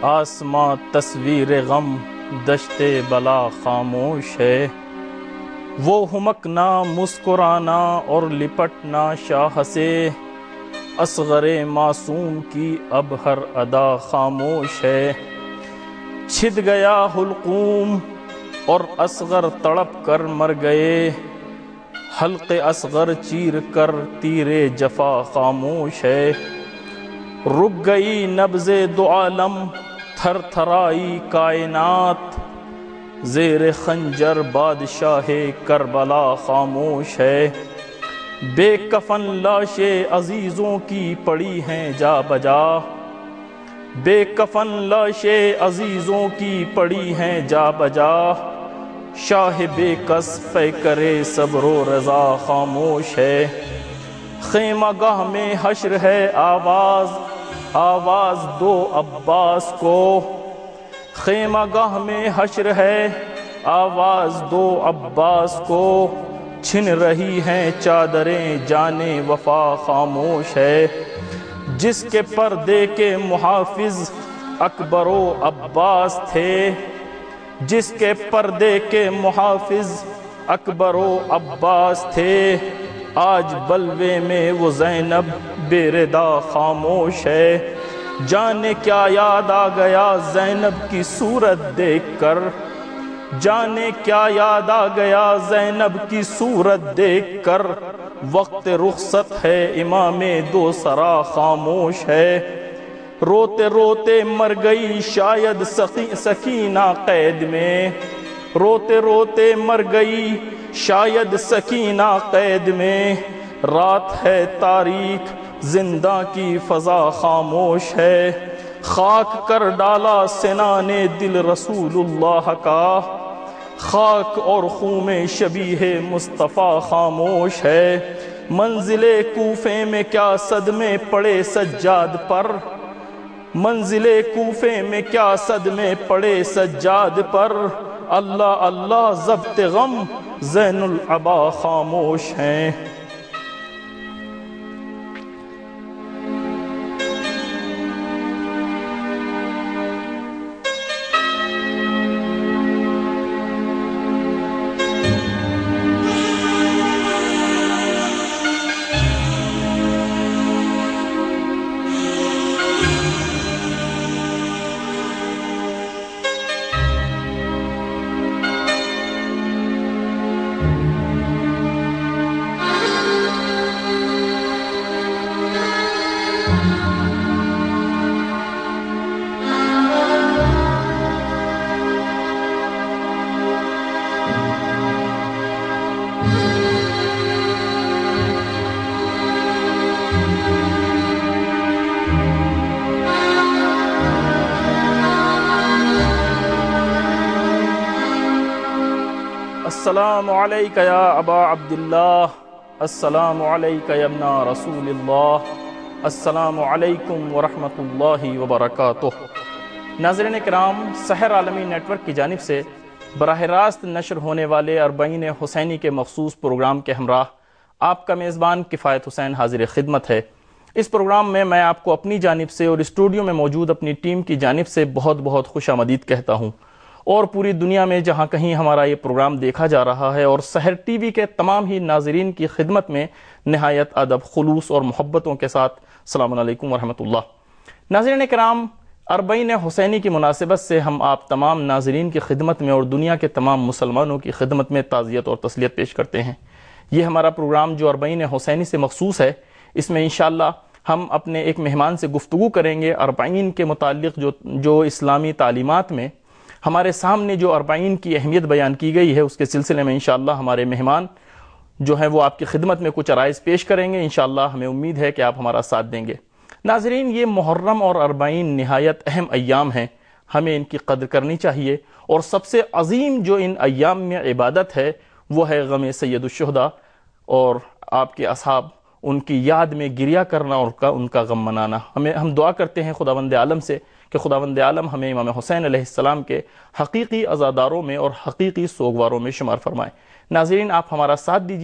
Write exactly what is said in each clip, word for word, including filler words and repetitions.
آسماں تصویر غم دشت بلا خاموش ہے، وہ ہمکنا مسکرانا اور لپٹنا شاہ سے، اصغر معصوم کی اب ہر ادا خاموش ہے۔ چھد گیا حلقوم اور اصغر تڑپ کر مر گئے، حلق اصغر چیر کر تیر جفا خاموش ہے۔ رک گئی نبض دو عالم تھر تھرائی کائنات، زیر خنجر بادشاہ کربلا خاموش ہے۔ بے کفن لاشیں عزیزوں کی پڑی ہیں جا بجا، بے کفن لاشیں عزیزوں کی پڑی ہیں جا بجا، شاہ بے کس پیکرے صبر و رضا خاموش ہے۔ خیمہ گاہ میں حشر ہے آواز آواز دو عباس کو، خیمہ گاہ میں حشر ہے آواز دو عباس کو، چھن رہی ہیں چادریں جانے وفا خاموش ہے۔ جس کے پردے کے محافظ اکبر و عباس تھے، جس کے پردے کے محافظ اکبر و عباس تھے، آج بلوے میں وہ زینب بے ردا خاموش ہے۔ جانے کیا یاد آ گیا زینب کی صورت دیکھ کر، جانے کیا یاد آ گیا زینب کی صورت دیکھ کر، وقت رخصت ہے امام دو سرا خاموش ہے۔ روتے روتے مر گئی شاید سکینہ قید میں، روتے روتے مر گئی شاید سکینہ قید میں، رات ہے تاریک زندہ کی فضا خاموش ہے۔ خاک کر ڈالا سنان دل رسول اللہ کا، خاک اور خون میں شبیہ مصطفیٰ خاموش ہے۔ منزل کوفے میں کیا صدمے پڑے سجاد پر، منزل کوفے میں کیا صدمے پڑے سجاد پر، اللہ اللہ ضبط غم زین العبا خاموش ہیں۔ السلام علیکہ یا ابا عبداللہ، السلام علیکہ یا ابن رسول اللہ، السلام علیکم ورحمۃ اللہ وبرکاتہ۔ ناظرین کرام، سحر عالمی نیٹ ورک کی جانب سے براہ راست نشر ہونے والے اربعین حسینی کے مخصوص پروگرام کے ہمراہ آپ کا میزبان کفایت حسین حاضر خدمت ہے۔ اس پروگرام میں میں آپ کو اپنی جانب سے اور اسٹوڈیو میں موجود اپنی ٹیم کی جانب سے بہت بہت خوش آمدید کہتا ہوں، اور پوری دنیا میں جہاں کہیں ہمارا یہ پروگرام دیکھا جا رہا ہے، اور سحر ٹی وی کے تمام ہی ناظرین کی خدمت میں نہایت ادب، خلوص اور محبتوں کے ساتھ السلام علیکم ورحمۃ اللہ۔ ناظرین کرام، اربعین حسینی کی مناسبت سے ہم آپ تمام ناظرین کی خدمت میں اور دنیا کے تمام مسلمانوں کی خدمت میں تعزیت اور تسلیت پیش کرتے ہیں۔ یہ ہمارا پروگرام جو اربعین حسینی سے مخصوص ہے، اس میں انشاءاللہ ہم اپنے ایک مہمان سے گفتگو کریں گے اربعین کے متعلق، جو جو اسلامی تعلیمات میں ہمارے سامنے جو اربعین کی اہمیت بیان کی گئی ہے، اس کے سلسلے میں انشاءاللہ ہمارے مہمان جو ہیں وہ آپ کی خدمت میں کچھ عرائض پیش کریں گے۔ انشاءاللہ ہمیں امید ہے کہ آپ ہمارا ساتھ دیں گے۔ ناظرین، یہ محرم اور اربعین نہایت اہم ایام ہیں، ہمیں ان کی قدر کرنی چاہیے، اور سب سے عظیم جو ان ایام میں عبادت ہے وہ ہے غم سید الشہداء اور آپ کے اصحاب، ان کی یاد میں گریہ کرنا اور ان کا غم منانا۔ ہمیں ہم دعا کرتے ہیں خداوند عالم سے کہ خداوند عالم ہمیں امام حسین علیہ السلام کے حقیقی عزاداروں میں اور حقیقی سوگواروں میں شمار فرمائے۔ ناظرین، آپ ہمارا ساتھ دیجئے،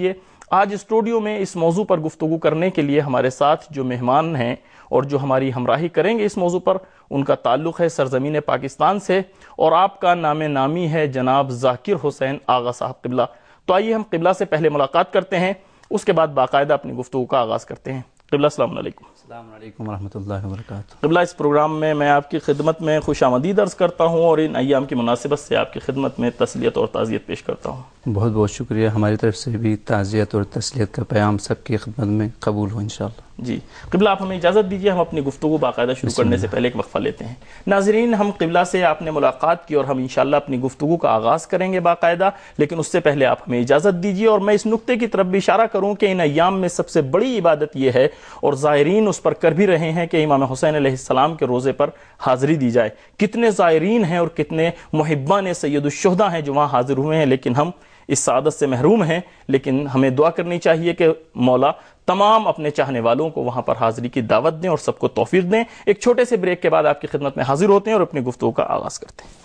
آج اسٹوڈیو میں اس موضوع پر گفتگو کرنے کے لیے ہمارے ساتھ جو مہمان ہیں اور جو ہماری ہمراہی کریں گے اس موضوع پر، ان کا تعلق ہے سرزمین پاکستان سے، اور آپ کا نام نامی ہے جناب ذاکر حسین آغا صاحب قبلہ۔ تو آئیے ہم قبلہ سے پہلے ملاقات کرتے ہیں، اس کے بعد باقاعدہ اپنی گفتگو کا آغاز کرتے ہیں۔ قبلہ السلام علیکم۔ السلام علیکم ورحمۃ اللہ وبرکاتہ۔ قبلہ، اس پروگرام میں میں آپ کی خدمت میں خوش آمدید عرض کرتا ہوں اور ان ایام کی مناسبت سے آپ کی خدمت میں تسلیت اور تعزیت پیش کرتا ہوں۔ بہت بہت شکریہ، ہماری طرف سے بھی تعزیت اور تسلیت کا پیام سب کی خدمت میں قبول ہو انشاءاللہ۔ جی قبلہ، آپ ہمیں اجازت دیجیے ہم اپنی گفتگو باقاعدہ شروع کرنے سے پہلے ایک وقفہ لیتے ہیں۔ ناظرین، ہم قبلہ سے آپ نے ملاقات کی اور ہم انشاءاللہ اپنی گفتگو کا آغاز کریں گے باقاعدہ، لیکن اس سے پہلے آپ ہمیں اجازت دیجیے اور میں اس نقطے کی طرف بھی اشارہ کروں کہ ان ایام میں سب سے بڑی عبادت یہ ہے، اور زائرین اس پر کر بھی رہے ہیں، کہ امام حسین علیہ السلام کے روزے پر حاضری دی جائے۔ کتنے زائرین ہیں اور کتنے محبان سید الشہداء ہیں جو وہاں حاضر ہوئے ہیں، لیکن ہم اس سعادت سے محروم ہیں۔ لیکن ہمیں دعا کرنی چاہیے کہ مولا تمام اپنے چاہنے والوں کو وہاں پر حاضری کی دعوت دیں اور سب کو توفیق دیں۔ ایک چھوٹے سے بریک کے بعد آپ کی خدمت میں حاضر ہوتے ہیں اور اپنی گفتگو کا آغاز کرتے ہیں۔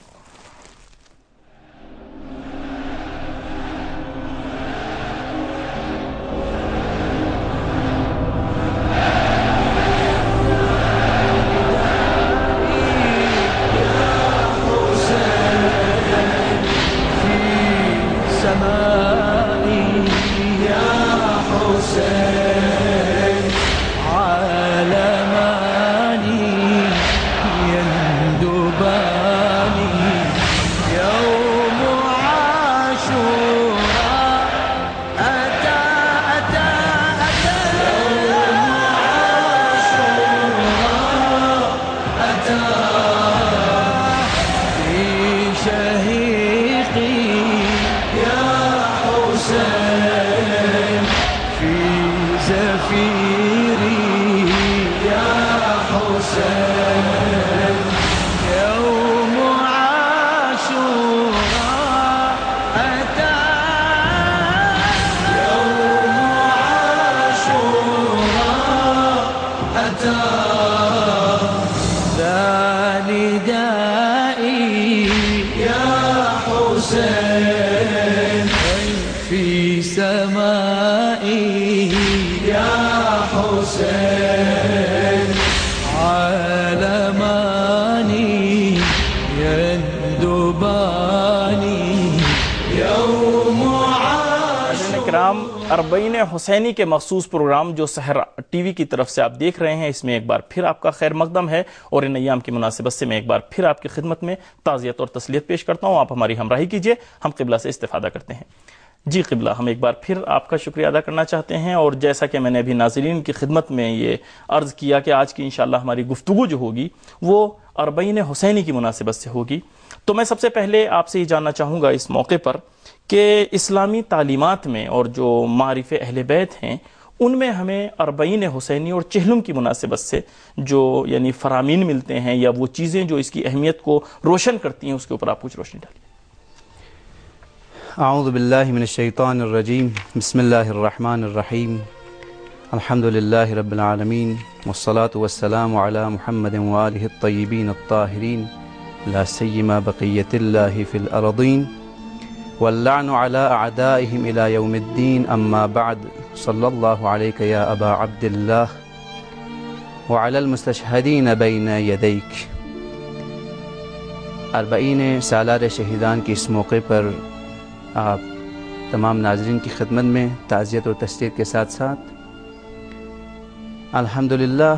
اربعین حسینی کے مخصوص پروگرام جو سحر ٹی وی کی طرف سے آپ دیکھ رہے ہیں، اس میں ایک بار پھر آپ کا خیر مقدم ہے، اور ان ایام کی مناسبت سے میں ایک بار پھر آپ کی خدمت میں تعزیت اور تسلیت پیش کرتا ہوں۔ آپ ہماری ہمراہی کیجیے، ہم قبلہ سے استفادہ کرتے ہیں۔ جی قبلہ، ہم ایک بار پھر آپ کا شکریہ ادا کرنا چاہتے ہیں، اور جیسا کہ میں نے ابھی ناظرین کی خدمت میں یہ عرض کیا کہ آج کی انشاءاللہ ہماری گفتگو جو ہوگی وہ اربعین حسینی کی مناسبت سے ہوگی، تو میں سب سے پہلے آپ سے یہ جاننا چاہوں گا اس موقع پر کہ اسلامی تعلیمات میں اور جو معارف اہل بیت ہیں ان میں ہمیں اربعین حسینی اور چہلم کی مناسبت سے جو یعنی فرامین ملتے ہیں یا وہ چیزیں جو اس کی اہمیت کو روشن کرتی ہیں، اس کے اوپر آپ کچھ روشنی ڈالیے۔ اعوذ باللہ من الشیطان الرجیم، بسم اللہ الرحمن الرحیم، الحمد للہ رب العالمین، والصلاة والسلام علی محمد وآلہ الطیبین الطاہرین، لا سیما بقیت اللہ فی الارضین، واللعن على اعدائهم الى یوم الدین، اما بعد، صلی اللہ علیک یا ابا عبد اللہ وعلی المستشہدین بین یدیک۔ اربعین سالار شہیدان کے اس موقع پر آپ تمام ناظرین کی خدمت میں تعزیت اور تسلیت کے ساتھ ساتھ الحمدللہ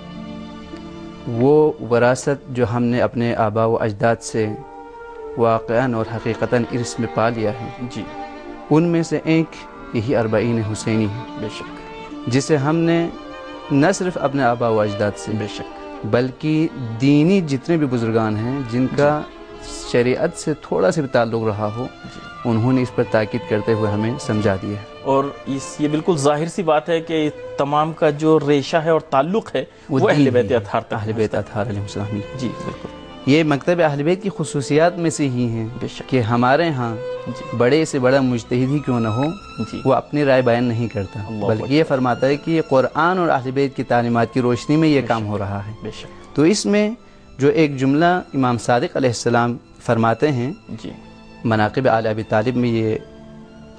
وہ وراثت جو ہم نے اپنے آباء و اجداد سے واقعاً اور حقیقتاً ارث میں پا لیا ہے، جی ان میں سے ایک یہی اربعین حسینی ہے، بے شک، جسے ہم نے نہ صرف اپنے آباء و اجداد سے بے شک، بلکہ دینی جتنے بھی بزرگان ہیں جن کا شریعت سے تھوڑا سا بھی تعلق رہا ہو، انہوں نے اس پر تاکید کرتے ہوئے ہمیں سمجھا دیا ہے۔ اور اس یہ بالکل ظاہر سی بات ہے کہ تمام کا جو ریشہ ہے اور تعلق ہے وہ اہل بیت اطہار تک، اہل بیت اطہار علیہ السلام۔ جی بالکل، یہ مکتب اہل بیت کی خصوصیات میں سے ہی ہیں کہ ہمارے ہاں بڑے سے بڑا مجتہد ہی کیوں نہ ہو، وہ اپنی رائے بیان نہیں کرتا، بلکہ یہ فرماتا ہے کہ یہ قرآن اور اہل بیت کی تعلیمات کی روشنی میں یہ کام ہو رہا ہے۔ بے شک، تو اس میں جو ایک جملہ امام صادق علیہ السلام فرماتے ہیں، جی مناقب آل ابی طالب میں یہ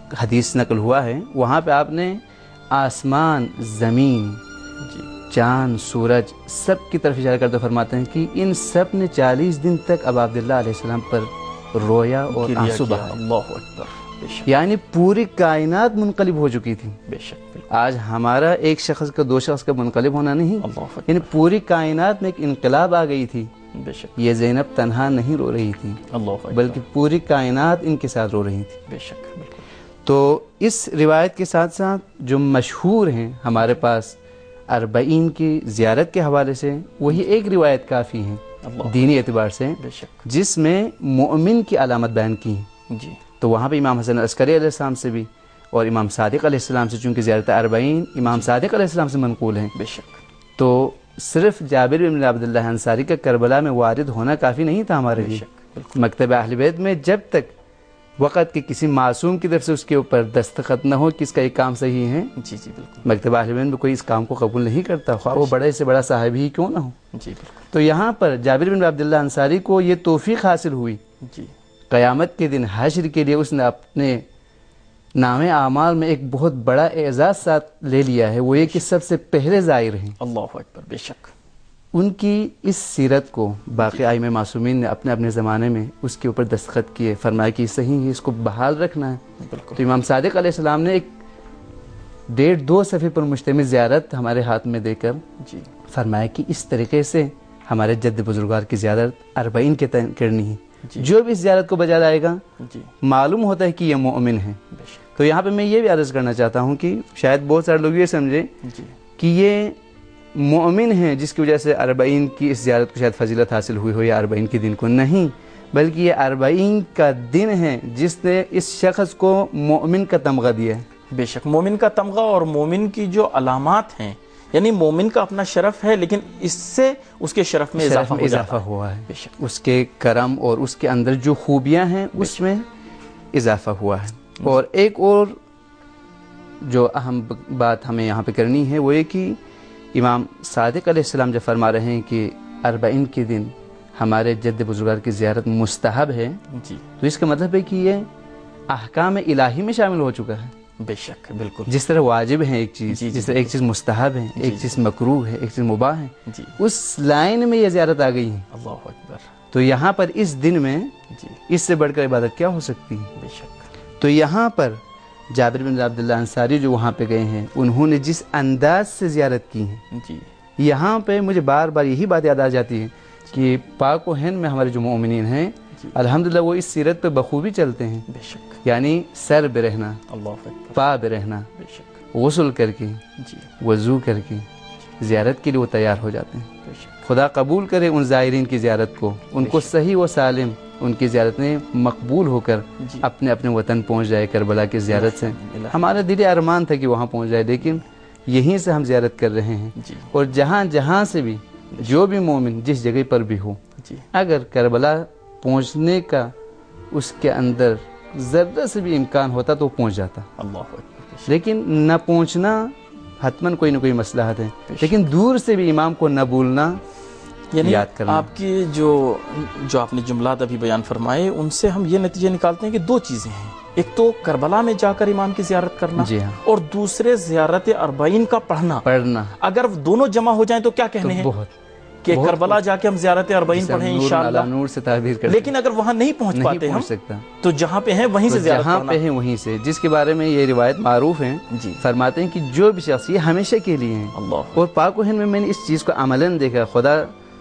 حدیث نقل ہوا ہے، وہاں پہ آپ نے آسمان، زمین، جی چاند، سورج سب کی طرف اشارہ کرتے فرماتے ہیں کہ ان سب نے چالیس دن تک ابا عبداللہ علیہ السلام پر رویا اور گریہ آنسو کیا۔ بہائے، اللہ اکبر، بے شک یعنی پوری کائنات منقلب ہو چکی تھی۔ بے شک بالکل، آج ہمارا ایک شخص کا دو شخص کا منقلب ہونا نہیں، اللہ اکبر، یعنی پوری کائنات میں ایک انقلاب آ گئی تھی۔ بے شک، یہ زینب تنہا نہیں رو رہی تھی اللہ اکبر، بلکہ پوری کائنات ان کے ساتھ رو رہی تھی۔ بے شک بالکل، تو اس روایت کے ساتھ ساتھ جو مشہور ہیں ہمارے پاس اربعین کی زیارت کے حوالے سے، وہی ایک روایت کافی ہیں اللہ دینی اعتبار سے، بے شک، جس میں مومن کی علامت بیان کی ہیں۔ جی تو وہاں پہ امام حسن عسکری علیہ السلام سے بھی اور امام صادق علیہ السلام سے، چونکہ زیارت اربعین امام صادق علیہ السلام سے منقول ہیں، بے شک، تو صرف جابر بن عبداللہ انصاری کا کربلا میں وارد ہونا کافی نہیں تھا ہمارے بے لیے۔ شک بالکل، مکتب اہل بیت میں جب تک وقت کے کسی معصوم کی طرف سے اس کے اوپر دستخط نہ ہو کہ اس کا یہ کام صحیح ہے، جی جی بالکل، مکتب اہل بیت میں کوئی اس کام کو قبول نہیں کرتا، خواہ وہ بڑے سے بڑا صاحب ہی کیوں نہ ہو۔ جی بالکل، تو یہاں پر جابر بن عبداللہ انصاری کو یہ توفیق حاصل ہوئی، جی قیامت کے دن حشر کے لیے اس نے اپنے نام اعمال میں ایک بہت بڑا اعزاز ساتھ لے لیا ہے، وہ یہ کہ سب سے پہلے زائر ہیں۔ اللہ اکبر، بے شک، ان کی اس سیرت کو باقی ائمہ معصومین نے اپنے اپنے زمانے میں اس کے اوپر دستخط کیے، فرمایا کہ صحیح ہے، اس کو بحال رکھنا ہے۔ بالکل، تو امام صادق علیہ السلام نے ایک ڈیڑھ دو صفحے پر مشتمل زیارت ہمارے ہاتھ میں دے کر جی فرمایا کہ اس طریقے سے ہمارے جد بزرگار کی زیارت اربعین کے تئیں کرنی ہے۔ جی جو بھی اس زیارت کو بجا لائے گا جی معلوم ہوتا ہے کہ یہ مومن ہے۔ بے شک، تو یہاں پہ میں یہ بھی عرض کرنا چاہتا ہوں کہ شاید بہت سارے لوگ یہ سمجھیں جی کہ یہ مومن ہیں جس کی وجہ سے اربعین کی اس زیارت کو شاید فضیلت حاصل ہوئی ہو یا اربعین کے دن کو، نہیں، بلکہ یہ اربعین کا دن ہے جس نے اس شخص کو مومن کا تمغہ دیا ہے۔ بے شک، مومن کا تمغہ اور مومن کی جو علامات ہیں، یعنی مومن کا اپنا شرف ہے لیکن اس سے اس کے شرف میں شرف اضافہ میں ہو اضافہ جاتا ہے۔ ہوا ہے، بے شک، اس کے کرم اور اس کے اندر جو خوبیاں ہیں اس میں اضافہ ہوا ہے۔ اور ایک اور جو اہم بات ہمیں یہاں پہ کرنی ہے وہ یہ کہ امام صادق علیہ السلام جب فرما رہے ہیں کہ اربعین کے دن ہمارے جد بزرگار کی زیارت مستحب ہے، جی تو اس کا مطلب ہے کہ یہ احکام الہی میں شامل ہو چکا ہے۔ بے شک بالکل، جس طرح واجب ہے ایک چیز، جی، جی، جس طرح ایک چیز مستحب ہے، ایک جی، چیز مکروہ ہے، ایک چیز مباح ہے، جی اس لائن میں یہ زیارت آ گئی ہے۔ اللہ اکبر، تو یہاں پر اس دن میں جی اس سے بڑھ کر عبادت کیا ہو سکتی ہے؟ بے شک، تو یہاں پر جابر بن عبداللہ انصاری جو وہاں پہ گئے ہیں، انہوں نے جس انداز سے زیارت کی ہے، جی یہاں پہ مجھے بار بار یہی بات یاد آ جاتی ہے کہ پاک و ہند میں ہمارے جو مومنین ہیں جی الحمدللہ وہ اس سیرت پہ بخوبی چلتے ہیں، بے شک، یعنی سر پہ رہنا، اللہ اکبر، پا پہ رہنا، بے شک، غسل کر کے، جی وضو کر کے زیارت کے لیے وہ تیار ہو جاتے ہیں۔ بے شک، خدا قبول کرے ان زائرین کی زیارت کو، ان کو صحیح و سالم ان کی زیارتیں مقبول ہو کر جی اپنے اپنے وطن پہنچ جائے کربلا کی زیارت سے۔ ہمارا دلی ارمان تھا کہ وہاں پہنچ جائے، لیکن یہیں سے ہم زیارت کر رہے ہیں۔ جی اور جہاں جہاں سے بھی جو بھی مومن جس جگہ پر بھی ہو، جی اگر کربلا پہنچنے کا اس کے اندر ذرہ سے بھی امکان ہوتا تو وہ پہنچ جاتا، اللہ اکبر، بے شک، لیکن نہ پہنچنا حتماً کوئی نہ کوئی مصلحت ہے، لیکن دور سے بھی امام کو نہ بھولنا، یعنی یاد کرنا۔ آپ کی جو جو آپ نے جملات ابھی بیان فرمائے ان سے ہم یہ نتیجے نکالتے ہیں کہ دو چیزیں ہیں، ایک تو کربلا میں جا کر امام کی زیارت کرنا، جی ہاں، اور دوسرے زیارت اربعین کا پڑھنا۔ پڑھنا اگر دونوں جمع ہو جائیں تو کیا تو کہنے ہیں بہت کہ بہت کربلا جا کے ہم زیارت اربعین جسے ہم پڑھیں نور انشاءاللہ، علی نور سے تعبیر کرتے لیکن اگر وہاں نہیں پہنچ نہیں پاتے ہم پہنچ سکتا، تو جہاں پہ ہیں وہیں تو سے زیارت جہاں کرنا۔ پہ ہیں وہیں سے، جس کے بارے میں یہ روایت معروف ہیں، جی فرماتے ہیں کہ جو بھی شخص، یہ ہمیشہ کے لیے ہیں، اللہ اور پاک و ہند میں میں نے اس چیز کو عملاً دیکھا، خدا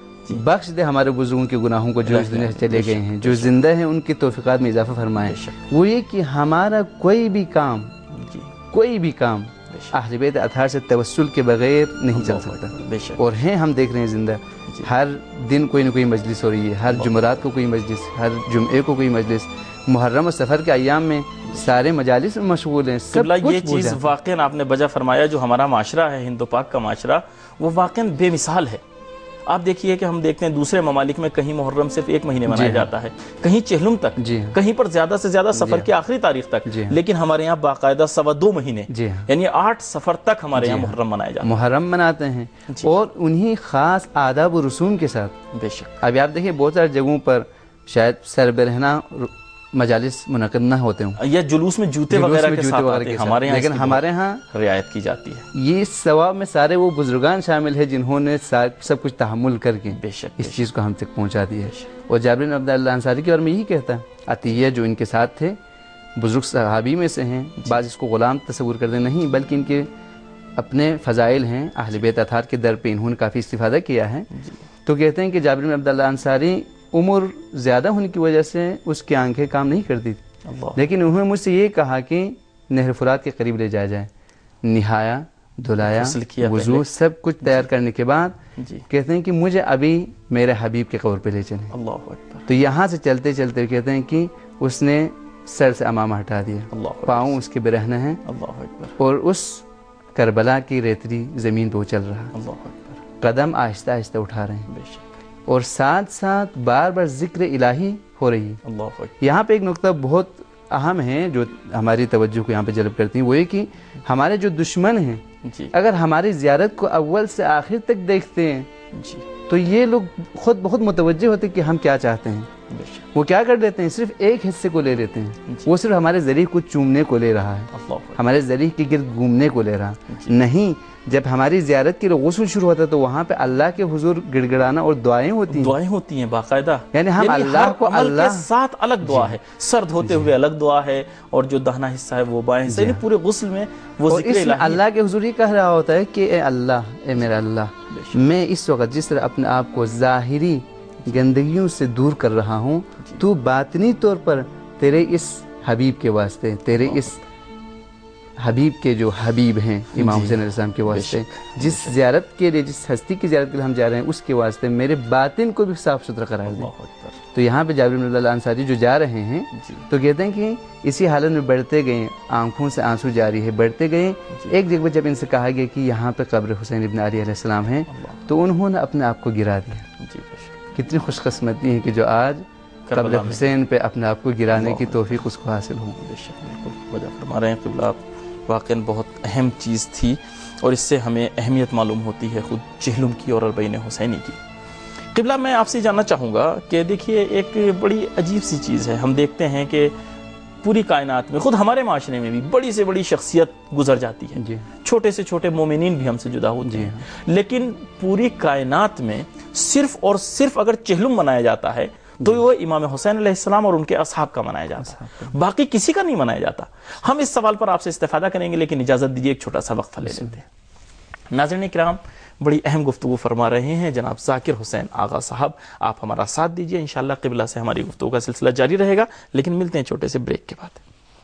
بخش دے ہمارے بزرگوں کے گناہوں کو جو اس دنیا سے چلے گئے ہیں، جو زندہ ہیں ان کی توفیقات میں اضافہ فرمائے، وہ یہ کہ ہمارا کوئی بھی کام جی کوئی بھی کام اہل بیت اطہار سے توسل کے بغیر نہیں چل سکتا، بے شک، اور ہیں ہم دیکھ رہے ہیں زندہ، ہر دن کوئی نہ کوئی مجلس ہو رہی ہے، ہر جمعرات کو کوئی مجلس، ہر جمعے کو کوئی مجلس، محرم و سفر کے ایام میں سارے مجالس میں مشغول ہیں، سب قبلہ کچھ یہ بھول چیز جاتے ہیں۔ واقعاً آپ نے بجا فرمایا، جو ہمارا معاشرہ ہے ہند و پاک کا معاشرہ، وہ واقعاً بے مثال ہے۔ آپ دیکھیے کہ ہم دیکھتے ہیں دوسرے ممالک میں کہیں محرم صرف ایک مہینے منایا جاتا ہے، کہیں چہلم تک، جی ہاں، کہیں پر زیادہ سے زیادہ سفر کی آخری تاریخ تک، جی ہاں، لیکن ہمارے یہاں باقاعدہ سوا دو مہینے جی ہاں، یعنی آٹھ سفر تک ہمارے یہاں محرم منایا جاتا محرم مناتے ہیں، جی۔ اور انہی خاص آداب و رسوم کے ساتھ۔ ہے۔ بے شک، ابھی آپ دیکھیں بہت ساری جگہوں پر شاید سر برہنہ مجالس منعقد نہ ہوتے ہوں یا جلوس میں جوتے جلوس وغیرہ میں کے جوتے ساتھ وغیرہ آتے کے ہیں، ساتھ، ہمارے یہاں لیکن اس کی ہمارے بہت ہاں رعایت کی جاتی ہے۔ یہ ثواب میں سارے وہ بزرگان شامل ہیں جنہوں نے سب کچھ تحمل کر کے بے شک اس چیز کو ہم تک پہنچا دیا ہے۔ اور جابر بن عبد اللہ انصاری کے بارے میں یہی کہتا ہے، عطیہ جو ان کے ساتھ تھے بزرگ صحابی میں سے ہیں، بعض اس کو غلام تصور کرتے نہیں بلکہ ان کے اپنے فضائل ہیں، اہل بیت اطہار کے در پہ انہوں نے کافی استفادہ کیا ہے۔ تو کہتے ہیں کہ جابر بن عبد اللہ انصاری عمر زیادہ ہونے کی وجہ سے اس کی آنکھیں کام نہیں کرتی تھی، لیکن انہوں نے مجھ سے یہ کہا کہ نہر فرات کے قریب لے جایا جائے، نہایا، دھلایا، وضو سب کچھ تیار کرنے کے بعد کہتے ہیں کہ مجھے ابھی میرے حبیب کے قبر پہ لے چلیں۔ اللہ اکبر۔ تو یہاں سے چلتے چلتے کہتے ہیں کہ اس نے سر سے امامہ ہٹا دیا، پاؤں اس کے برہنہ ہیں، اور اس کربلا کی ریتری زمین پہ وہ چل رہا، قدم آہستہ آہستہ اٹھا رہے ہیں، اور ساتھ ساتھ بار بار ذکر الہی ہو رہی ہے۔ یہاں پہ ایک نقطہ بہت اہم ہے جو ہماری توجہ کو یہاں پہ جلب کرتی ہیں، وہ یہ کہ ہمارے جو دشمن ہیں اگر ہماری زیارت کو اول سے آخر تک دیکھتے ہیں تو یہ لوگ خود بہت متوجہ ہوتے کہ ہم کیا چاہتے ہیں۔ وہ کیا کر لیتے ہیں، صرف ایک حصے کو لے لیتے ہیں، وہ صرف ہمارے ذریعے کو چومنے کو لے رہا ہے، ہمارے ذریعے کے گرد گھومنے کو لے رہا نہیں۔ جب ہماری زیارت کے لیے غسل شروع ہوتا ہے تو وہاں پہ اللہ کے حضور گڑ گڑانا اور دعائیں ہوتی ہیں، دعائیں ہوتی ہیں باقاعدہ، یعنی ہم اللہ کو اللہ کے ساتھ الگ دعا ہے، سر دھوتے ہوئے الگ دعا ہے، اور جو دہنا حصہ ہے وہ بائیں حصہ، یعنی پورے غسل میں وہ ذکر الہی ہے۔ اللہ کے حضور یہ کہہ رہا ہوتا ہے کہ اے اللہ، اے میرا اللہ، میں اس وقت جس طرح اپنے آپ کو ظاہری گندگیوں سے دور کر رہا ہوں، تو باطنی طور پر تیرے اس حبیب کے واسطے، تیرے اس حبیب کے جو حبیب ہیں امام حسین علیہ السلام کے واسطے، جس زیارت کے لیے، جس ہستی کی زیارت کے لیے ہم جا رہے ہیں اس کے واسطے میرے باطن کو بھی صاف ستھرا قرار دیں۔ تو یہاں پہ جابر بن عبد اللہ انصاری جو جا رہے ہیں تو کہتے ہیں کہ اسی حالت میں بڑھتے گئے، آنکھوں سے آنسو جاری ہے، بڑھتے گئے۔ ایک جگہ جب ان سے کہا گیا کہ یہاں پہ قبر حسین ابن علی علیہ السلام ہے تو انہوں نے اپنے آپ کو گرا دیا۔ کتنی خوش قسمتی ہے کہ جو آج قبر حسین پہ اپنے آپ کو گرانے کی توفیق اس کو حاصل ہو۔ وجہ فرما رہے ہیں قبلہ، واقعاً بہت اہم چیز تھی، اور اس سے ہمیں اہمیت معلوم ہوتی ہے خود چہلم کی اور اربعین حسینی کی۔ قبلہ، میں آپ سے جاننا چاہوں گا کہ دیکھیے ایک بڑی عجیب سی چیز ہے، ہم دیکھتے ہیں کہ پوری کائنات میں، خود ہمارے معاشرے میں بھی بڑی سے بڑی شخصیت گزر جاتی ہے، جی۔ چھوٹے سے چھوٹے مومنین بھی ہم سے جدا ہوتے جی۔ ہیں، لیکن پوری کائنات میں صرف اور صرف اگر چہلم منایا جاتا ہے تو وہ امام حسین علیہ السلام اور ان کے اصحاب کا منایا جاتا ہے، باقی کسی کا نہیں منایا جاتا۔ ہم اس سوال پر آپ سے استفادہ کریں گے، لیکن اجازت دیجیے ایک چھوٹا سا وقفہ لے لیتے ہیں۔ ناظرین کرام، بڑی اہم گفتگو فرما رہے ہیں جناب ذاکر حسین آغا صاحب، آپ ہمارا ساتھ دیجیے، انشاءاللہ قبلہ سے ہماری گفتگو کا سلسلہ جاری رہے گا، لیکن ملتے ہیں چھوٹے سے بریک کے بعد۔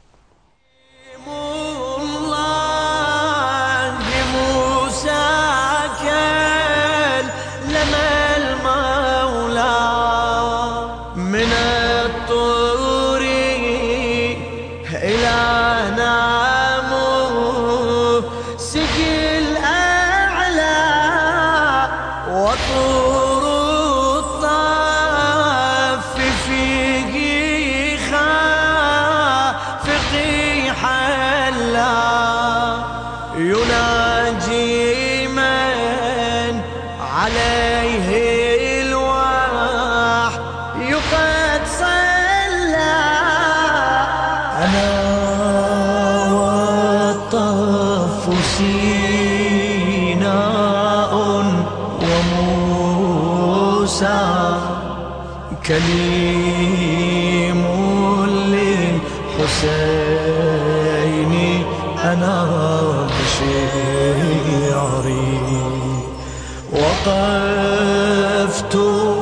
كليم للحسين أنا بشعري وقفت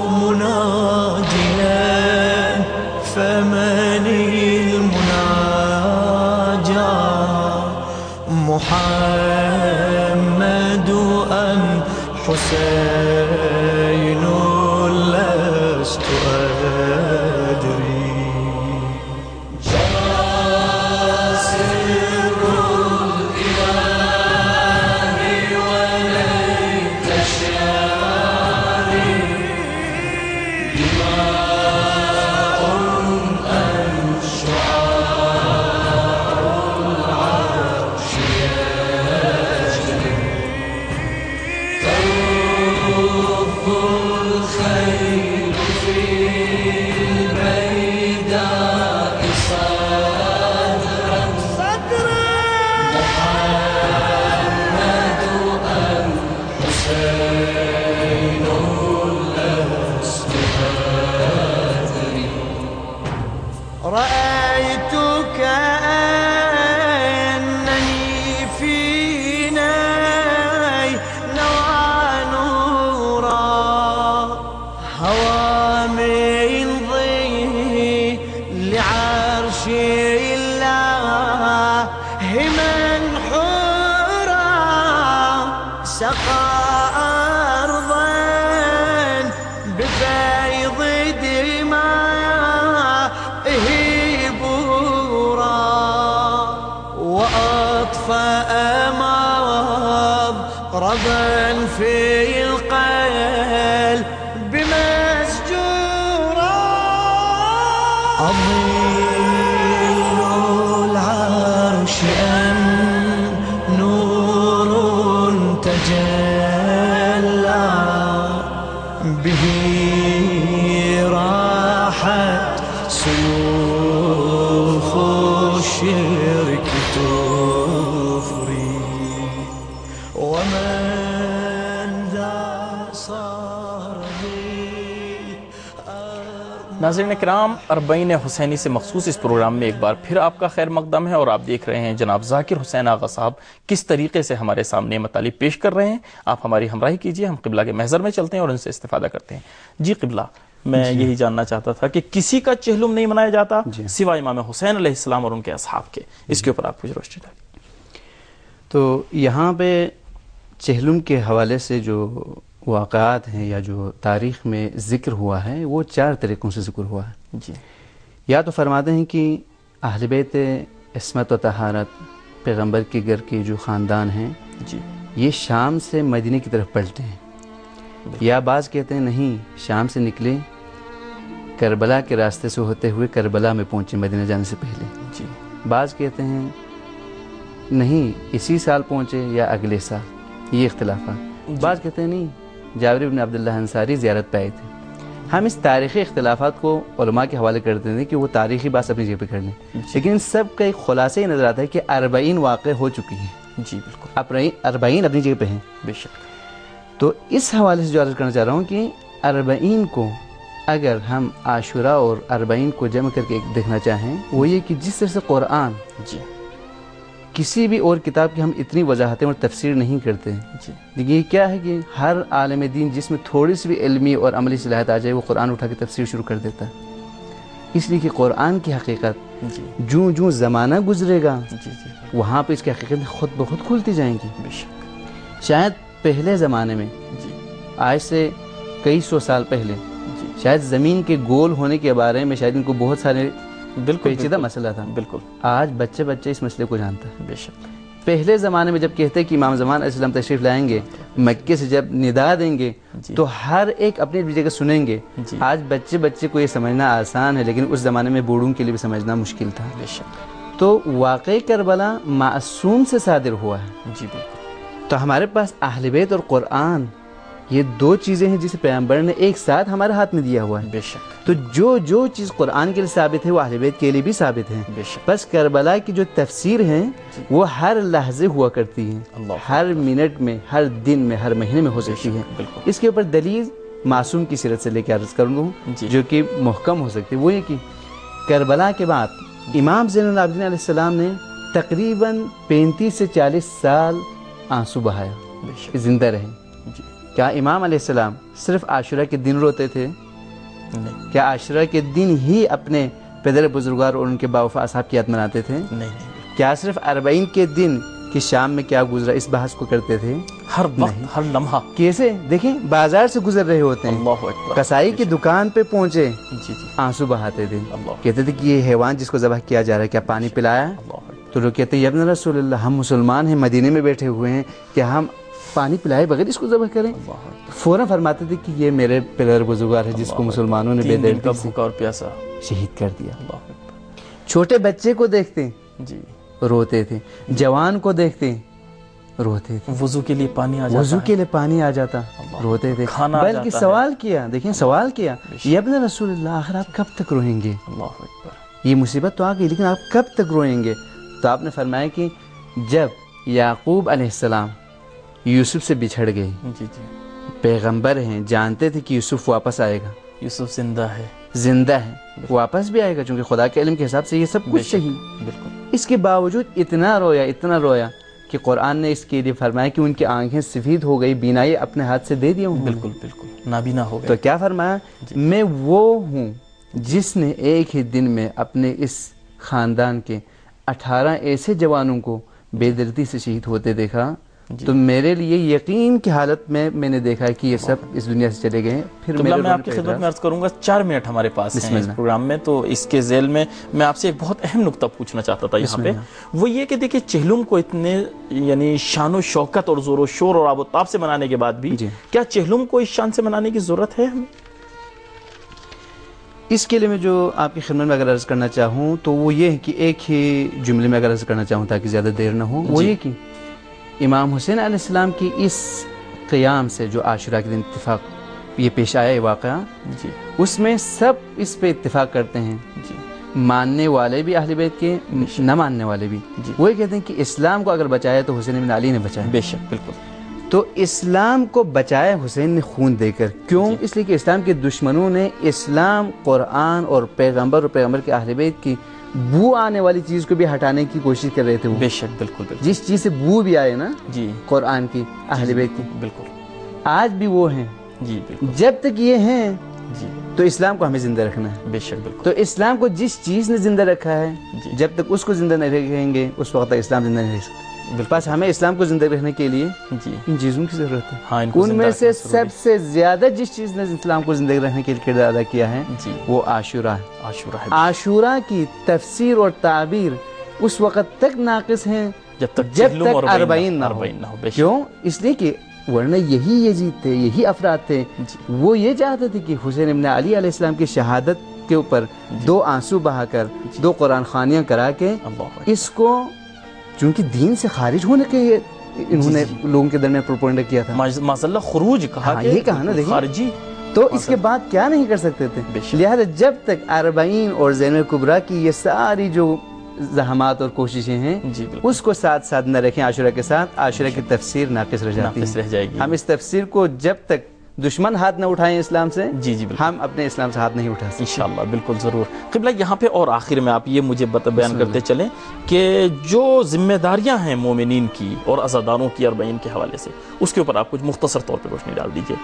مناجيا فمن المناجى محمد أم حسين لست أدري الخير في البيداء قام يمضي لعرش الله منحورا سقى أرضا بفيض دمائه بورا وأطفأ مضربا في القلب مسجورا أظل العرش أم نور تجلى به راحت سيوف الشرك تفري ومن ذا صار ناظرین اکرام، اربعین حسینی سے مخصوص اس پروگرام میں ایک بار پھر آپ کا خیر مقدم ہے، اور آپ دیکھ رہے ہیں جناب ذاکر حسین آغا صاحب کس طریقے سے ہمارے سامنے مطالب پیش کر رہے ہیں۔ آپ ہماری ہمراہی کیجئے، ہم قبلہ کے محضر میں چلتے ہیں اور ان سے استفادہ کرتے ہیں۔ جی قبلہ، میں جی یہی جاننا چاہتا تھا کہ کسی کا چہلم نہیں منایا جاتا جی سوائے امام حسین علیہ السلام اور ان کے اصحاب کے، اس کے اوپر آپ کچھ روشنی ڈالیں۔ تو یہاں پہ چہلم کے حوالے سے جو واقعات ہیں یا جو تاریخ میں ذکر ہوا ہے وہ چار طریقوں سے ذکر ہوا ہے جی۔ یا تو فرماتے ہیں کہ اہل بیت عصمت و طہارت پیغمبر کے گھر کے جو خاندان ہیں جی یہ شام سے مدینے کی طرف پلٹے ہیں، یا بعض کہتے ہیں نہیں، شام سے نکلے کربلا کے راستے سے ہوتے ہوئے کربلا میں پہنچے مدینہ جانے سے پہلے جی۔ بعض کہتے ہیں نہیں اسی سال پہنچے یا اگلے سال، یہ اختلافات۔ بعض کہتے ہیں نہیں، جابر بن عبداللہ انصاری زیارت پہ آئے تھے۔ ہم اس تاریخی اختلافات کو علماء کے حوالے کرتے ہیں کہ وہ تاریخی بات اپنی جگہ پہ کر لیں، لیکن ان سب کا ایک خلاصہ یہ نظر آتا ہے کہ اربعین واقع ہو چکی ہیں جی بالکل، اربعین اپنی جگہ پہ ہیں بے شک۔ تو اس حوالے سے جو عرض کرنا چاہ رہا ہوں کہ اربعین کو اگر ہم عاشورہ اور اربعین کو جمع کر کے دیکھنا چاہیں وہ یہ کہ جس طرح سے قرآن جی کسی بھی اور کتاب کی ہم اتنی وضاحتیں اور تفسیر نہیں کرتے جی لیکن یہ کیا ہے کہ ہر عالم دین جس میں تھوڑی سی بھی علمی اور عملی صلاحیت آ جائے وہ قرآن اٹھا کے تفسیر شروع کر دیتا ہے، اس لیے کہ قرآن کی حقیقت جی جوں جوں زمانہ گزرے گا جی جی وہاں پہ اس کی حقیقت خود بخود کھلتی جائیں گی۔ بے شک شاید پہلے زمانے میں جی آج سے کئی سو سال پہلے جی شاید زمین کے گول ہونے کے بارے میں شاید ان کو بہت سارے بالکل پیچیدہ مسئلہ تھا، بالکل آج بچے بچے اس مسئلے کو جانتا ہے۔ بے شک پہلے زمانے میں جب کہتے کہ امام زمان علیہ السلام تشریف لائیں گے، مکے سے جب ندا دیں گے جی تو ہر ایک اپنی جگہ سنیں گے۔ جی آج بچے بچے کو یہ سمجھنا آسان ہے لیکن اس زمانے میں بوڑھوں کے لیے بھی سمجھنا مشکل تھا۔ بے شک تو واقعی کربلا معصوم سے صادر ہوا ہے، جی بالکل، تو ہمارے پاس اہل بیت اور قرآن یہ دو چیزیں ہیں جسے پیغمبر نے ایک ساتھ ہمارے ہاتھ میں دیا ہوا ہے۔ بے شک تو جو جو چیز قرآن کے لیے ثابت ہے وہ اہل بیت کے لیے بھی ثابت ہے۔ بے شک بس کربلا کی جو تفسیر ہیں وہ ہر لحظے ہوا کرتی ہیں، اللہ ہر منٹ میں، ہر دن میں، ہر مہینے میں ہو سکتی ہے۔ بالکل اس کے اوپر دلیل معصوم کی سیرت سے لے کے عرض کروں گا جی جو کہ محکم ہو سکتی ہے، وہ یہ کہ کربلا کے بعد امام زین العابدین علیہ السلام نے تقریباً پینتیس سے چالیس سال آنسو بہایا، بے شک زندہ رہے۔ جی کیا امام علیہ السلام صرف عاشورہ کے دن روتے تھے؟ نہیں کیا عاشورہ کے دن ہی اپنے پدر بزرگوار اور ان کے باوفا اصحاب کی یاد مناتے تھے؟ نہیں نہیں کیا صرف اربعین کے دن کہ شام میں کیا گزرا اس بحث کو کرتے تھے؟ ہر وقت ہر لمحہ کیسے دیکھیں بازار سے گزر رہے ہوتے ہیں، اللہ اکبر، کسائی کی دکان پہ پہنچے جی جی آنسو بہاتے تھے، اللہ کہتے تھے کہ یہ حیوان جس کو ذبح کیا جا رہا ہے کیا پانی پلایا؟ اللہ اکبر، تو لوگ کہتے ہیں یا ابن رسول اللہ ہم مسلمان ہیں، مدینے میں بیٹھے ہوئے ہیں، کہ ہم پانی پلائے بغیر اس کو ذبح کریں؟ اللہ اکبر، فوراً فرماتے تھے کہ یہ میرے پدر بزرگوار ہے جس کو مسلمانوں نے بے تین دن کا دردی سے بھوکا اور پیاسا، شہید کر دیا۔ اللہ اکبر، چھوٹے بچے کو دیکھتے جی روتے تھے، جوان کو دیکھتے روتے تھے، وضو کے لیے پانی آ جاتا وضو ہے، کے لیے پانی آ جاتا روتے تھے، کھانا آ بلکہ جاتا ہے۔ سوال کیا، دیکھیں سوال کیا یا ابن رسول اللہ آخر آپ کب تک روئیں گے؟ اللہ اکبر، یہ مصیبت تو آ گئی لیکن آپ کب تک روئیں گے؟ تو آپ نے فرمایا کہ جب یعقوب علیہ السلام یوسف سے بچھڑ گئے، جی جی پیغمبر ہیں، جانتے تھے کہ یوسف واپس آئے گا، یوسف زندہ ہے، زندہ ہے، واپس بھی آئے گا چونکہ خدا کے علم کے حساب سے یہ سب کچھ صحیح، بالکل اس کے باوجود اتنا رویا اتنا رویا کہ قرآن نے اس کے لیے فرمایا کہ ان کی آنکھیں سفید ہو گئی، بینائی اپنے ہاتھ سے دے دیا ہوں. بالکل بالکل نابینا ہو گئے. تو کیا فرمایا؟ میں وہ ہوں جس نے ایک ہی دن میں اپنے اس خاندان کے اٹھارہ ایسے جوانوں کو بے دردی سے شہید ہوتے دیکھا. تو میرے لیے یقین کی حالت میں میں نے دیکھا کہ یہ سب اس دنیا سے چلے گئے. پھر میں آپ کی خدمت میں عرض کروں گا، چار منٹ ہمارے پاس ہیں اس پروگرام میں، تو اس کے ذیل میں میں آپ سے ایک بہت اہم نقطہ پوچھنا چاہتا تھا یہاں پہ، وہ یہ کہ دیکھیں چہلم کو اتنے یعنی شان و شوکت اور زور و شور اور آب و تاب سے منانے کے بعد بھی کیا چہلم کو اس شان سے منانے کی ضرورت ہے ہمیں؟ اس کے لیے میں جو آپ کی خدمت میں اگر عرض کرنا چاہوں تو وہ یہ ہے کہ ایک ہی جملے میں اگر عرض کرنا چاہوں تاکہ زیادہ دیر نہ ہو، وہ یہ کہ امام حسین علیہ السلام کی اس قیام سے جو عاشورہ کے دن اتفاق یہ پیش آیا ہے واقعہ، جی اس میں سب اس پہ اتفاق کرتے ہیں، جی ماننے والے بھی اہل بیت کے، نہ ماننے والے بھی. وہ یہ کہتے ہیں کہ اسلام کو اگر بچایا تو حسین بن علی نے بچایا. بے شک بالکل. تو اسلام کو بچایا حسین نے خون دے کر. کیوں؟ اس لیے کہ اسلام کے دشمنوں نے اسلام، قرآن اور پیغمبر اور پیغمبر کے اہل بیت کی بو آنے والی چیز کو بھی ہٹانے کی کوشش کر رہے تھے. وہ بے شک بالکل بالکل. جس چیز سے بو بھی آئے نا، جی قرآن کی، اہل بیت کی، بالکل آج بھی وہ ہیں. جی بالکل. جب تک یہ ہیں جی تو اسلام کو ہمیں زندہ رکھنا ہے. بے شک بالکل. تو اسلام کو جس چیز نے زندہ رکھا ہے، جب تک اس کو زندہ نہیں رکھیں گے اس وقت تک اسلام زندہ نہیں رہ سکتا. بس ہمیں اسلام کو زندہ رکھنے کے لیے جی ان چیزوں کی ضرورت ہے. ہاں، ان میں سے سب سے زیادہ جس چیز نے اسلام کو زندہ رکھنے کے لیے کردار ادا کیا ہے جی وہ عاشورہ ہے. عاشورہ ہے. عاشورہ کی تفسیر اور تعبیر اس وقت تک ناقص ہیں جب تک جب تک اربعین نہ ہو. کیوں؟ اس لیے کہ ورنہ یہی یزید تھے، یہی افراد تھے، وہ یہ چاہتے تھے کہ حسین بن علی علیہ السلام کی شہادت کے اوپر دو آنسو بہا کر، دو قرآن خوانیاں کرا کے اس کو، چونکہ دین سے خارج ہونے کے انہوں نے لوگوں کے درمیان پروپیگنڈا کیا تھا، ماشاء اللہ خروج کہا، یہ کہا نا خارجی. تو اس کے بعد کیا نہیں کر سکتے تھے. لہذا جب تک اربعین اور زینب کبریٰ کی یہ ساری جو زحمات اور کوششیں ہیں اس کو ساتھ ساتھ نہ رکھیں عاشورہ کے ساتھ، عاشورہ کی تفسیر ناقص رہ جاتی ہے. ہم اس تفسیر کو جب تک دشمن ہاتھ نہ اٹھائیں اسلام سے، جی جی ہم اپنے اسلام سے ہاتھ نہیں اٹھا سکتے. انشاءاللہ بالکل ضرور. قبلہ یہاں پہ اور آخر میں آپ یہ مجھے بیان کرتے چلیں کہ جو ذمہ داریاں ہیں مومنین کی اور عزاداروں کی اربعین کے حوالے سے، اس کے اوپر آپ کچھ مختصر طور پہ روشنی ڈال دیجئے.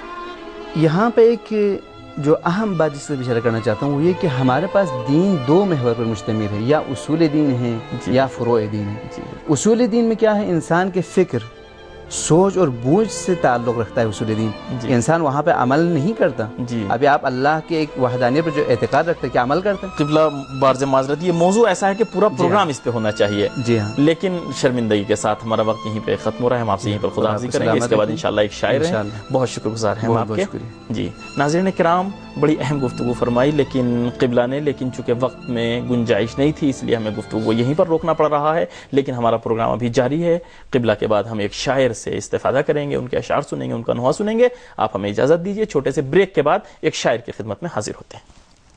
یہاں پہ ایک جو اہم بات جس سے اشارہ کرنا چاہتا ہوں وہ یہ کہ ہمارے پاس دین دو محور پر مشتمل ہے، یا اصول دین ہے یا فروع دین ہے. اصول دین میں کیا ہے؟ انسان کے فکر، سوچ اور بوجھ سے تعلق رکھتا ہے اصول دین. انسان وہاں پہ عمل نہیں کرتا. ابھی آپ اللہ کے ایک وحدانیت پر جو اعتقاد رکھتے ہیں کیا عمل کرتے ہیں؟ قبلہ بارز معذرت، یہ موضوع ایسا ہے کہ پورا پروگرام اس پہ ہونا چاہیے. جی ہاں. لیکن شرمندگی کے ساتھ ہمارا وقت یہیں پہ ختم ہو رہا ہے. ہم آپ سے یہیں پر خداحافظی کریں گے. اس کے بعد انشاءاللہ ایک شاعر ہیں، بہت شکر گزار ہیں ہم آپ کے. جی ناظرین کرام، بڑی اہم گفتگو فرمائی لیکن قبلہ نے، لیکن چونکہ وقت میں گنجائش نہیں تھی اس لیے ہمیں گفتگو یہیں پر روکنا پڑ رہا ہے. لیکن ہمارا پروگرام ابھی جاری ہے. قبلہ کے بعد ہم ایک شاعر سے استفادہ کریں گے، ان کے اشعار سنیں گے، ان کا نوحہ سنیں گے. آپ ہمیں اجازت دیجیے، چھوٹے سے بریک کے بعد ایک شاعر کی خدمت میں حاضر ہوتے ہیں.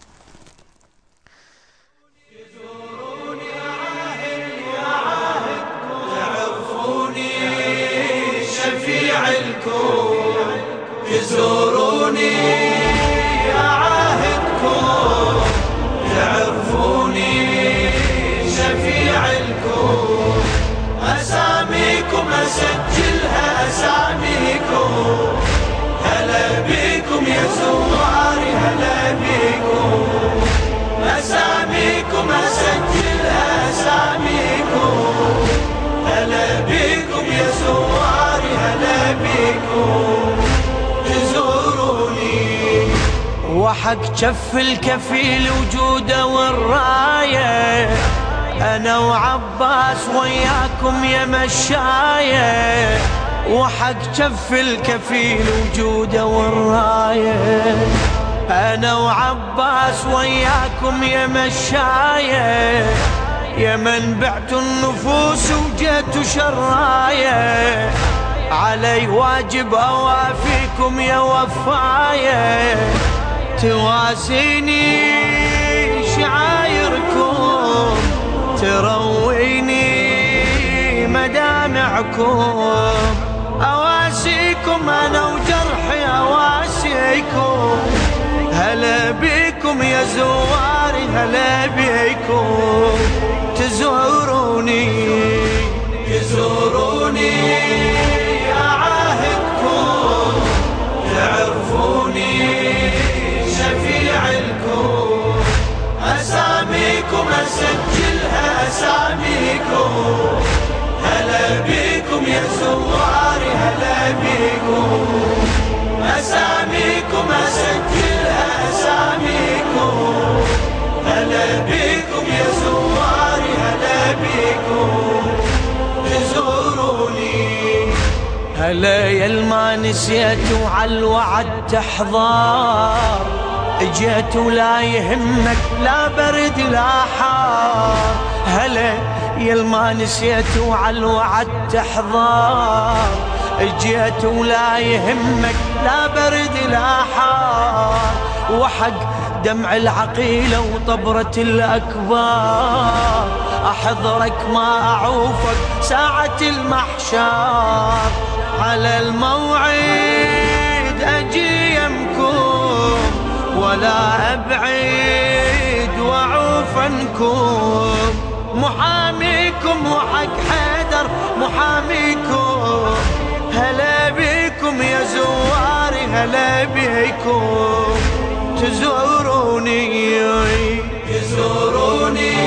يزوروني أعاهدكم، تعرفوني شفيع الكون، أساميكم أسجلها أساميكم، هلا بيكم يا زواري هلا بيكم، أساميكم أسجلها أساميكم، هلا بيكم يا زواري هلا بيكم. وحق جف الكفيل وجوده والراية، أنا وعباس وياكم يا مشاية، وحق جف الكفيل وجوده والراية، أنا وعباس وياكم يا مشاية، يا من بعتوا النفوس وجيتوا شراية، علي واجب أوافيكم يا وفاية، تواسيني شعايركم، ترويني مدامعكم، أواسيكم أنا وجرحي أواسيكم، هلا بيكم يا زواري هلا بيكم، تزوروني تزوروني يا زواري هلا بيكم، أساميكم أسجلها أساميكم، هلا بيكم يا زواري هلا بيكم تزوروني. هلا يا الما نسيتوا عالوعد تحضر، اجيت ولا يهمك لا برد لا حار. هلا يا الما نسيتوا عالوعد تحضر، اجيت ولا يهمك لا برد لا حار. وحق دمع العقيلة وطبرة الأكبار، أحضرك ما أعوفك ساعة المحشر. على الموعد أجي يمكم ولا أبعد وأعوفنكم، محاميكم وحق حيدر محاميكم. هلا بيكم يا زواري هلا بيكم تزوروني تزوروني،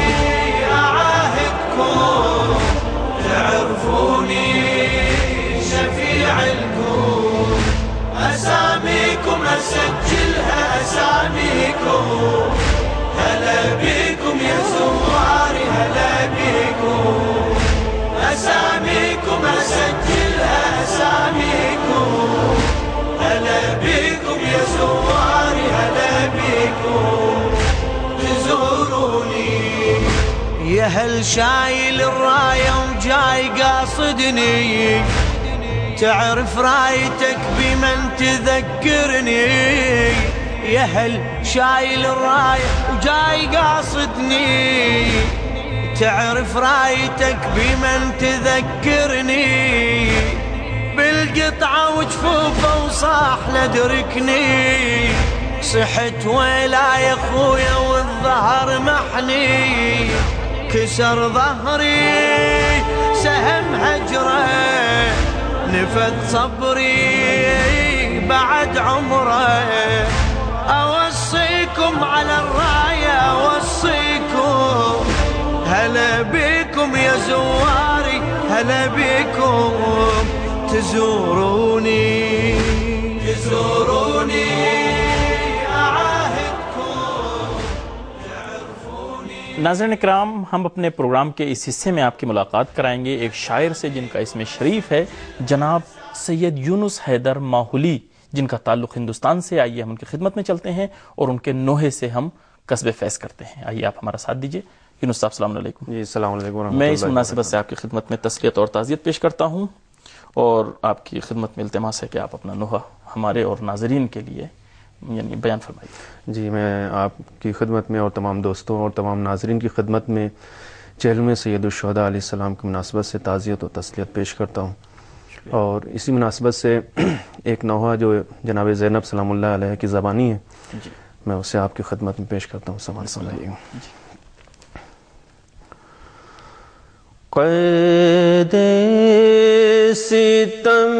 أعاهدكم تعرفوني شفيع لكم، أساميكم أسجلها أساميكم. هلا بيكم يا زواري هلا بيكم، أساميكم أسجلها أساميكم. هلا بيكم يا زواري هلا بيكم تزوروني. يا هل شايل الراية وجاي قاصدني، تعرف رايتك بمن تذكرني. يا هل شايل الراية وجاي قاصدني، تعرف رايتك بمن تذكرني. بالقطعة وجفوفه وصاح لدركني، صحت ويلا يا خويا والظهر محني. كسر ظهري سهم هجره، نفذ صبري بعد عمره. أوصيكم على الراية أوصيكم، هلا بيكم يا زواري هلا بيكم تزوروني تزوروني، أعاهدكم تعرفوني. नाज़रीन इकराम, हम अपने प्रोग्राम के इस हिस्से में आपकी मुलाकात कराएंगे एक शायर से जिनका इसमें शरीफ है, जनाब सैयद यूनुस हैदर माहुली, जिनका ताल्लुक़ हिंदुस्तान से। आइए हम उनकी खिदमत में चलते हैं और उनके नोहे से हम कस्बे फैज़ करते हैं। आइए आप हमारा साथ दीजिए। यूनुस साहब अस्सलाम वालेकुम। जी अस्सलाम वालेकुम। मैं इस मुनासिबत से आपकी खिदमत में तस्लियत और ताज़ियत पेश करता हूँ और आपकी खिदमत में इल्तिमास है कि आप अपना नोहा हमारे और नाजरीन के लिए यानी बयान फरमाइए। जी, मैं आपकी खिदमत में और तमाम दोस्तों और तमाम नाजरीन की खिदमत में चहलम सैयदुश्शुहदा अलैहिस्सलाम की मुनासिबत से ताज़ियत और तस्लियत पेश करता हूँ। और इसी मुनासिबत से एक नोहा जो जनाब ज़ैनब सलामुल्लाह अलैहा की ज़बानी है, मैं उसे आपकी खिदमत में पेश करता हूँ। सवाल सुनाइएगा। क़ैदे सितम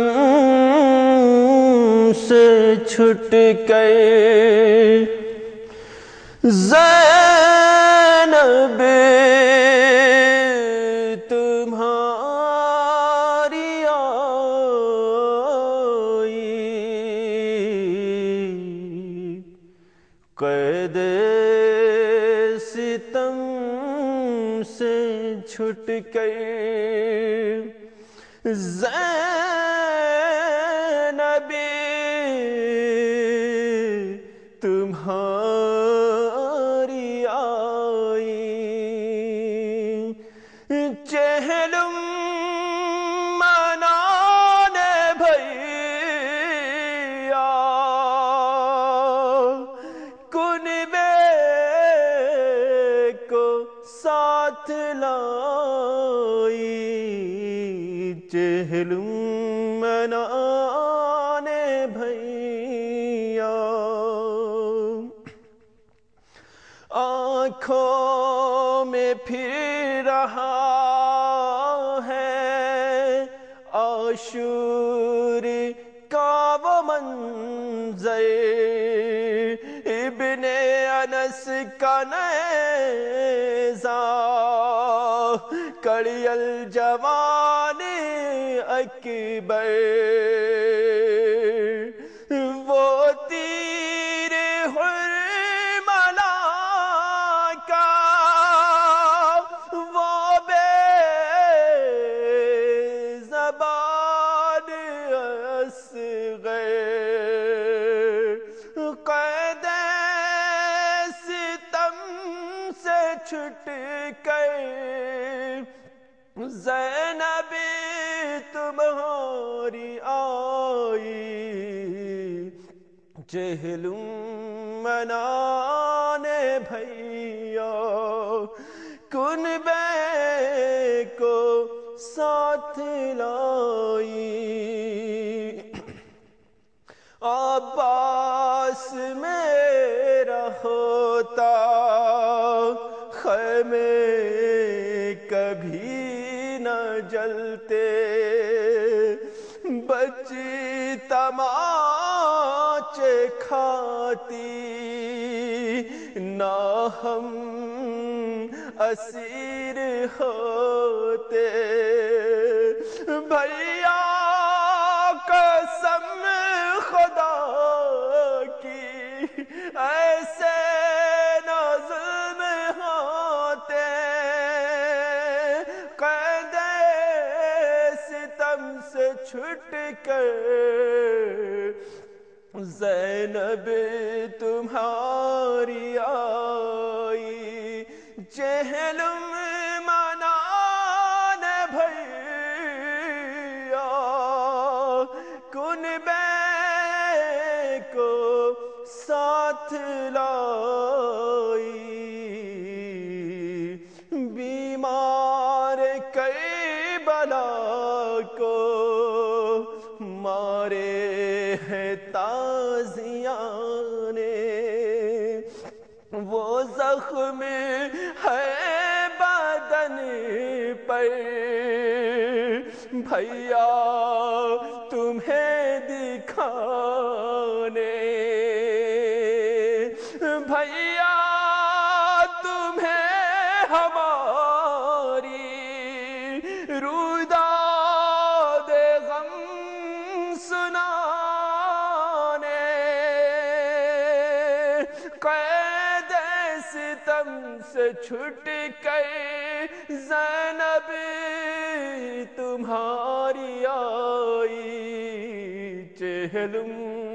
से छुट गए ज़ैनब तुम्हारी आई, क़ैदे सितम से छुट गए ज़ैनब तुम्हारी आई, चहलुम मनाने भैया कुनबे को साथ लाई, चहलुम मनाने भैया आँखों में फिर रहा है आशूर का वो मंज़र, इब्ने انس کا نیزہ کڑی الجوان اکبر وہ تیر حرملا کا وہ بے زبان اصغر قید ستم سے چھٹ کر زینب تمہاری آئی چہلم منانے بھیا کنبے کو ساتھ لائی عباس میرا ہوتا خیمے کبھی نہ جلتے بچی تماچے کھاتی نہ ہم اسیر ہوتے بھیا قسم خدا کی ایسے نہ ظلم ہوتے قید ستم سے چھٹ کر زینب تمہاری آئی چہلم منانے بھیا کنبے کو ساتھ لائی بیمار کربلا کو مارے ہیں تازیاں نے وہ زخم ہے بدن پر بھیا تمہیں دکھانے بھیا تمہیں ہماری روداد غم سنانے قید ستم سے چھٹ کر زینب تمہاری آئی چہلم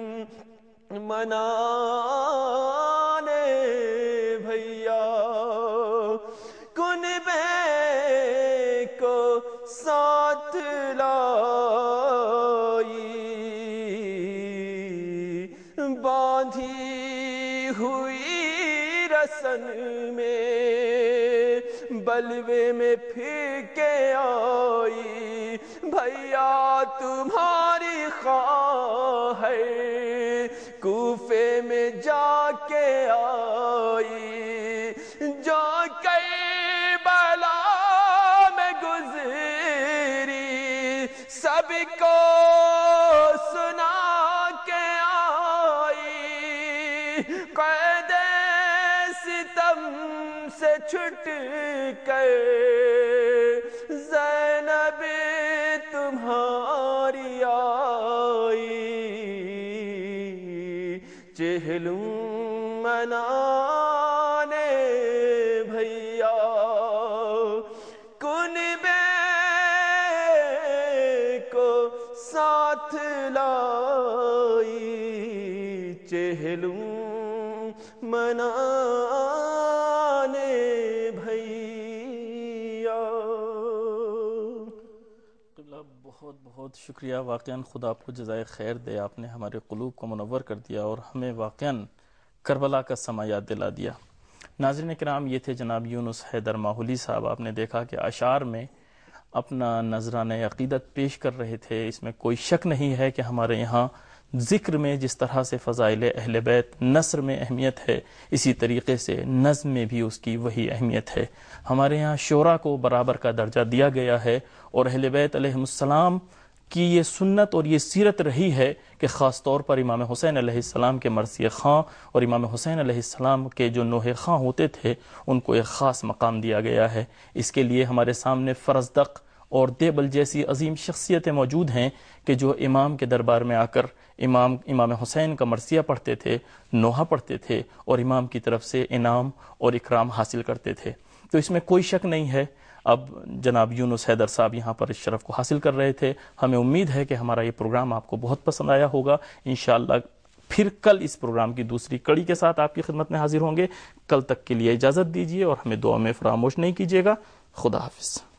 منانے بھیا کنبے کو ساتھ لائی باندھی ہوئی رسن میں بلوے میں پھر کے آئی بھیا تمہاری خواہ ہے کوفے میں جا کے آئی جو کربلا میں گزری سب کو سنا کے آئی قید ستم سے چھٹ کر زینب تمہاری آئی چہلم منانے بھیا کنبے کو ساتھ لائی چہلم منانے بھیا بہت بہت شکریہ. واقعاً خدا آپ کو جزائے خیر دے. آپ نے ہمارے قلوب کو منور کر دیا اور ہمیں واقعاً کربلا کا سما یاد دلا دیا. ناظرین کرام، یہ تھے جناب یونس حیدر ماحولی صاحب. آپ نے دیکھا کہ اشعار میں اپنا نذرانہ عقیدت پیش کر رہے تھے. اس میں کوئی شک نہیں ہے کہ ہمارے یہاں ذکر میں جس طرح سے فضائل اہل بیت نثر میں اہمیت ہے، اسی طریقے سے نظم میں بھی اس کی وہی اہمیت ہے. ہمارے یہاں شعراء کو برابر کا درجہ دیا گیا ہے اور اہل بیت علیہم السلام کی یہ سنت اور یہ سیرت رہی ہے کہ خاص طور پر امام حسین علیہ السلام کے مرثیہ خاں اور امام حسین علیہ السلام کے جو نوحہ خاں ہوتے تھے ان کو ایک خاص مقام دیا گیا ہے۔ اس کے لیے ہمارے سامنے فرزدق اور دیبل جیسی عظیم شخصیتیں موجود ہیں کہ جو امام کے دربار میں آ کر امام امام حسین کا مرثیہ پڑھتے تھے، نوحہ پڑھتے تھے اور امام کی طرف سے انعام اور اکرام حاصل کرتے تھے۔ تو اس میں کوئی شک نہیں ہے۔ اب جناب یونس حیدر صاحب یہاں پر اس شرف کو حاصل کر رہے تھے۔ ہمیں امید ہے کہ ہمارا یہ پروگرام آپ کو بہت پسند آیا ہوگا۔ انشاءاللہ پھر کل اس پروگرام کی دوسری کڑی کے ساتھ آپ کی خدمت میں حاضر ہوں گے۔ کل تک کے لیے اجازت دیجیے اور ہمیں دعا میں فراموش نہیں کیجیے گا۔ خدا حافظ۔